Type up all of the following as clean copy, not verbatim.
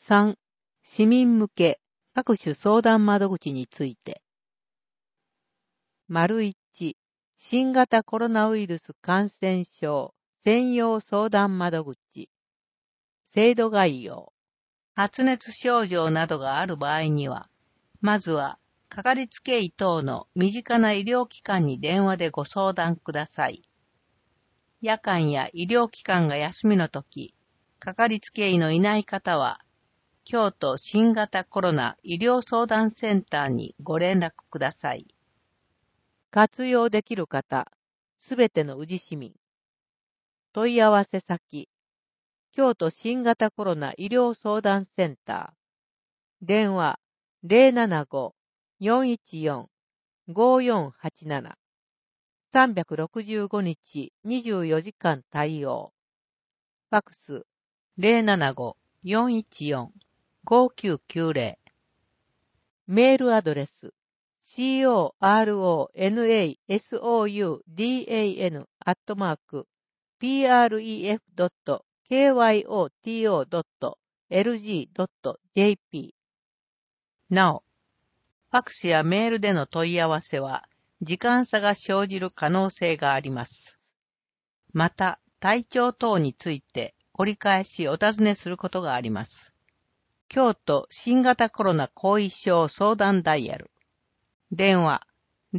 3、市民向け各種相談窓口について。1、新型コロナウイルス感染症専用相談窓口。制度概要。発熱症状などがある場合には、まずは、かかりつけ医等の身近な医療機関に電話でご相談ください。夜間や医療機関が休みのとき、かかりつけ医のいない方は、京都新型コロナ医療相談センターにご連絡ください。活用できる方、すべての宇治市民。問い合わせ先、京都新型コロナ医療相談センター。電話075-414-5487。365日24時間対応。ファクス075-414-5990。メールアドレスcoronasodan@pref.kyoto.lg.jp。 なお、ファクスやメールでの問い合わせは、時間差が生じる可能性があります。また、体調等について折り返しお尋ねすることがあります。京都新型コロナ後遺症相談ダイヤル。電話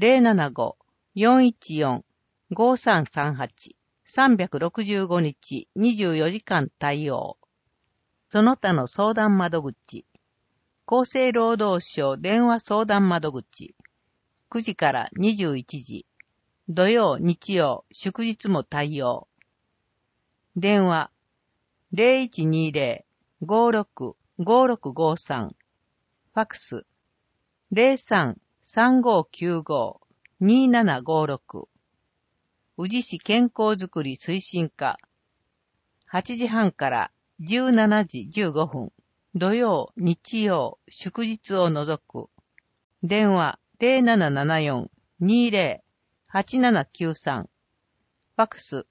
075-414-5338。365日24時間対応。その他の相談窓口。厚生労働省電話相談窓口。9時から21時。土曜、日曜、祝日も対応。電話0120-56-5653。ファクス03-3595-2756。宇治市健康づくり推進課。8時半から17時15分。土曜、日曜、祝日を除く。電話0774-20-8793。ファクス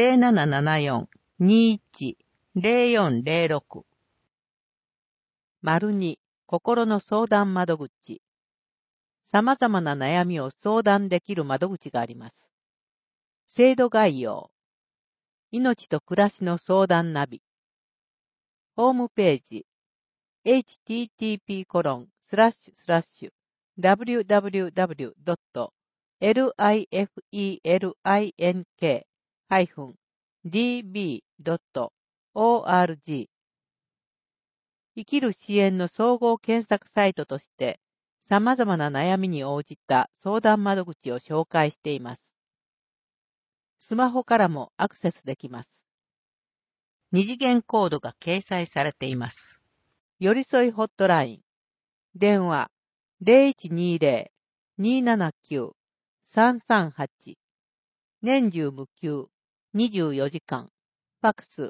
0774-21-0406。2、心の相談窓口。様々な悩みを相談できる窓口があります。制度概要。命と暮らしの相談ナビ。ホームページ。http://www.lifink-db.org。 生きる支援の総合検索サイトとして、様々な悩みに応じた相談窓口を紹介しています。スマホからもアクセスできます。二次元コードが掲載されています。寄り添いホットライン。電話0120-279-338。年中無休24時間。ファクス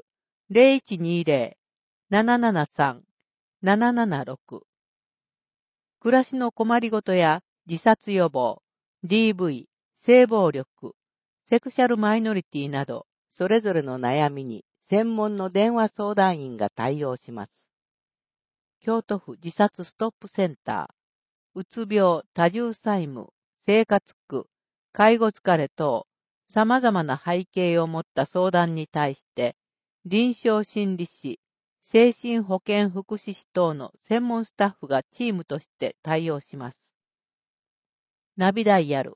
0120-773-776。暮らしの困りごとや自殺予防、DV、性暴力、セクシャルマイノリティなど、それぞれの悩みに専門の電話相談員が対応します。京都府自殺ストップセンター、うつ病、多重債務、生活苦、介護疲れ等、様々な背景を持った相談に対して、臨床心理士、精神保健福祉士等の専門スタッフがチームとして対応します。ナビダイヤル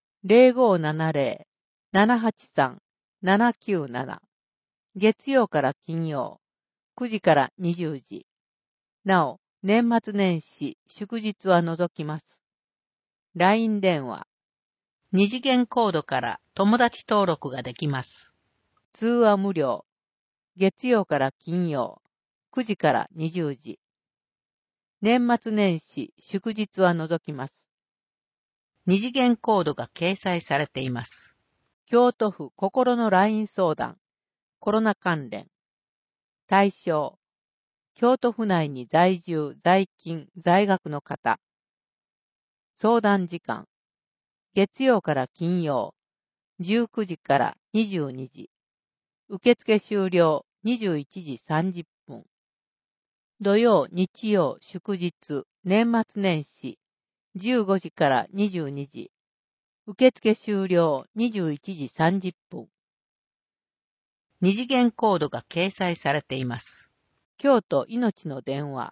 0570-783-797。月曜から金曜、9時から20時。なお、年末年始、祝日は除きます。LINE 電話。二次元コードから友達登録ができます。通話無料。月曜から金曜、9時から20時。年末年始、祝日は除きます。二次元コードが掲載されています。京都府心の LINE 相談。コロナ関連。対象。京都府内に在住、在勤、在学の方。相談時間。月曜から金曜、19時から22時。受付終了21時30分。 土曜、日曜、祝日、年末年始、15時から22時。受付終了21時30分。二次元コードが掲載されています。京都いのちの電話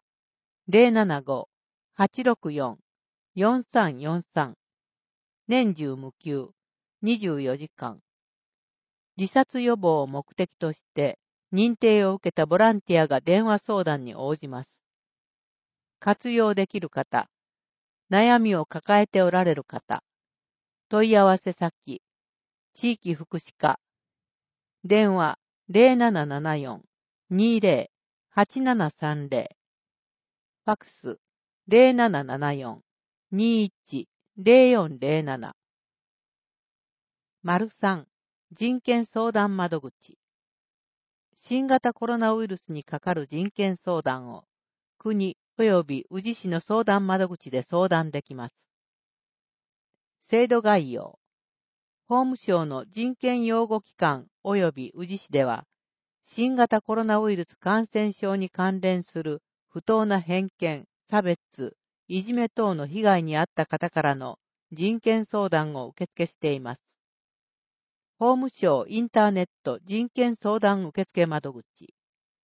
075-864-4343 年中無休24時間。自殺予防を目的として認定を受けたボランティアが電話相談に応じます。活用できる方、悩みを抱えておられる方、問い合わせ先、地域福祉課、電話 0774-20-8730、ファクス 0774-21-0407。3、人権相談窓口。新型コロナウイルスにかかる人権相談を国及び宇治市の相談窓口で相談できます。制度概要。法務省の人権擁護機関及び宇治市では、新型コロナウイルス感染症に関連する不当な偏見、差別、いじめ等の被害に遭った方からの人権相談を受付しています。法務省インターネット人権相談受付窓口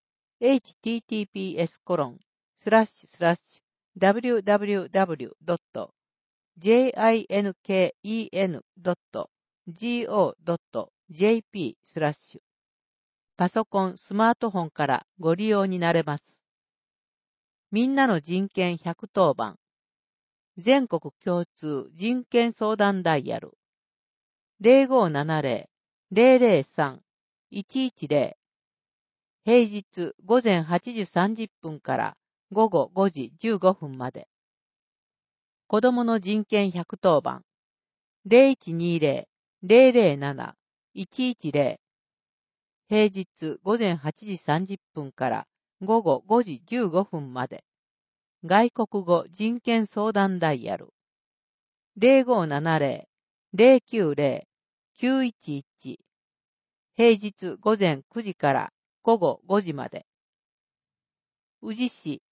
https://www.jinken.go.jp/ パソコン、スマートフォンからご利用になれます。みんなの人権110番。全国共通人権相談ダイヤル。0570-003-110。平日午前8時30分から午後5時15分まで。子供の人権110番。0120-007-110。平日午前8時30分から午後5時15分まで。外国語人権相談ダイヤル。0570-090-911。平日午前9時から午後5時まで。宇治市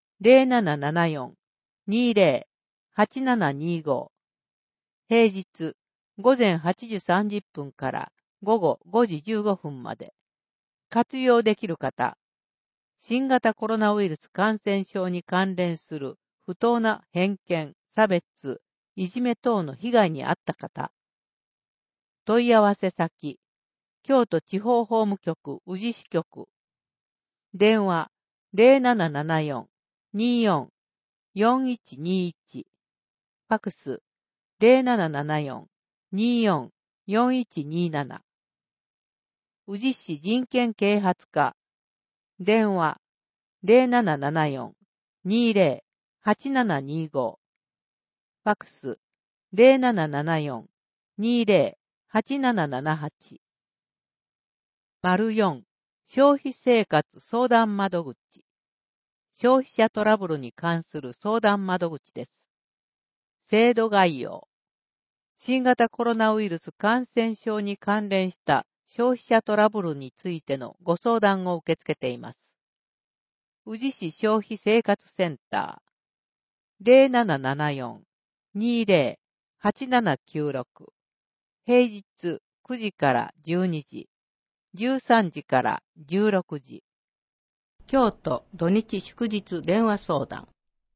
0774-20-8725。平日午前8時30分から午後5時15分まで。活用できる方。新型コロナウイルス感染症に関連する不当な偏見、差別、いじめ等の被害に遭った方。問い合わせ先。京都地方法務局宇治支局。電話0774-24-4121。ファクス0774-24-4127。宇治市人権啓発課。電話0774-20-8725。ファクス0774-20-8778。4、消費生活相談窓口。消費者トラブルに関する相談窓口です。制度概要。新型コロナウイルス感染症に関連した消費者トラブルについてのご相談を受け付けています。宇治市消費生活センター 0774-20-8796。平日9時から12時、13時から16時。京都土日祝日電話相談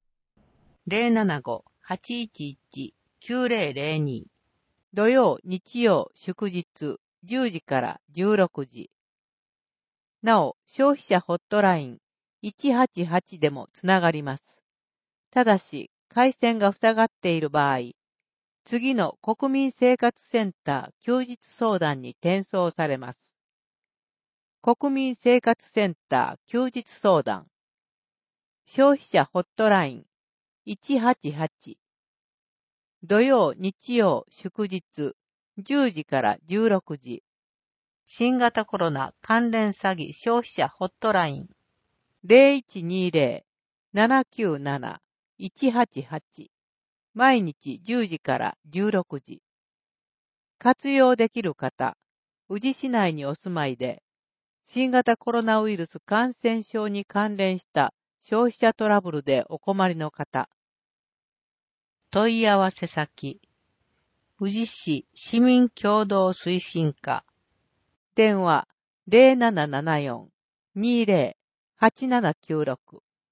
075-811-9002。土曜、日曜、祝日10時から16時。なお、消費者ホットライン188でもつながります。ただし、回線が塞がっている場合、次の国民生活センター休日相談に転送されます。国民生活センター休日相談。消費者ホットライン188。土曜、日曜、祝日10時から16時。新型コロナ関連詐欺消費者ホットライン0120-797-188。毎日10時から16時。活用できる方、宇治市内にお住まいで、新型コロナウイルス感染症に関連した消費者トラブルでお困りの方。問い合わせ先。富士市市民協同推進課。電話 0774-20-8796。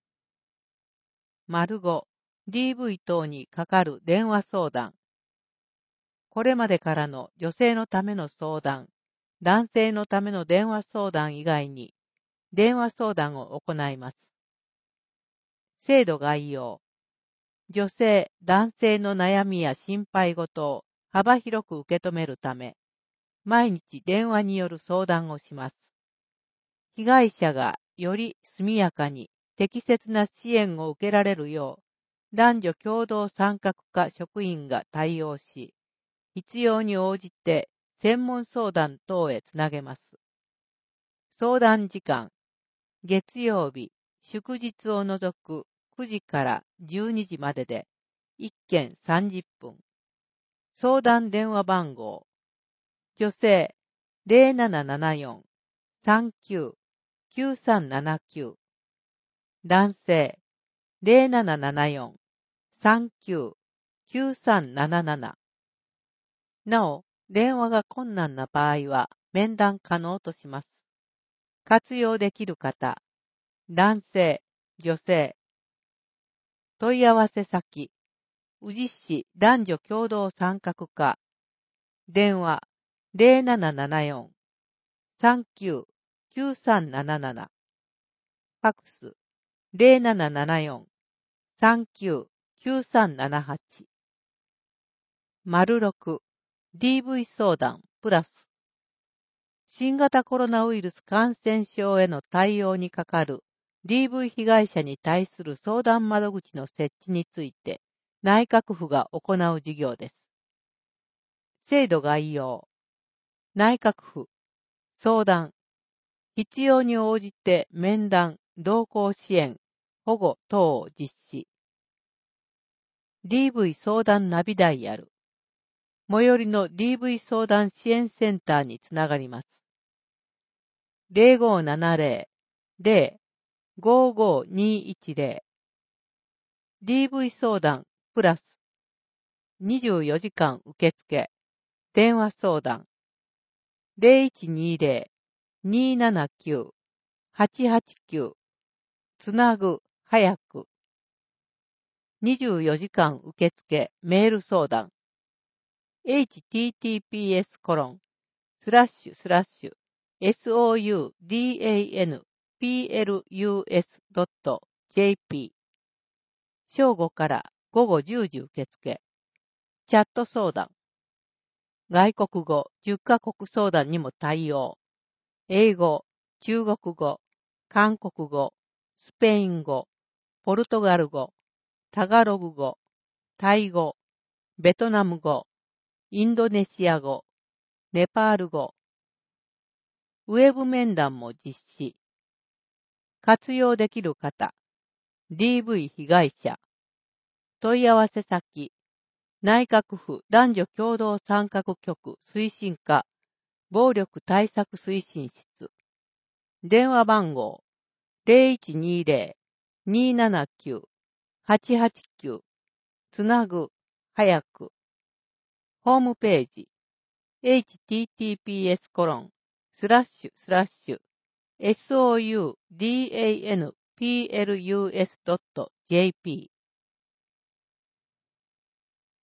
丸5、DV 等にかかる電話相談。これまでからの女性のための相談、男性のための電話相談以外に、電話相談を行います。制度概要。女性、男性の悩みや心配事を幅広く受け止めるため、毎日電話による相談をします。被害者がより速やかに適切な支援を受けられるよう、男女共同参画課職員が対応し、必要に応じて専門相談等へつなげます。相談時間、月曜日、祝日を除く9時から12時までで、1件30分。相談電話番号、女性 0774-39-9379、男性 0774-39-9377。なお、電話が困難な場合は面談可能とします。活用できる方、男性、女性。問い合わせ先、宇治市男女共同参画課。電話0774-39-9377。ファックス0774-39-9378。丸6、DV 相談プラス。新型コロナウイルス感染症への対応にかかる DV 被害者に対する相談窓口の設置について内閣府が行う事業です。制度概要。内閣府、相談、必要に応じて面談、同行支援、保護等を実施。DV 相談ナビダイヤル。最寄りの DV 相談支援センターにつながります。0570-0-55210。DV 相談プラス24時間受付。電話相談 0120-279-889。つなぐ、早く。24時間受付メール相談 https://soudanplus.jp 正午から午後10時受付。チャット相談。外国語10カ国相談にも対応。英語、中国語、韓国語、スペイン語、ポルトガル語、タガログ語、タイ語、ベトナム語、インドネシア語、ネパール語。ウェブ面談も実施。活用できる方。DV 被害者。問い合わせ先。内閣府男女共同参画局推進課暴力対策推進室。電話番号 0120-279-889。つなぐ、早く。ホームページ https://soudanplus.jp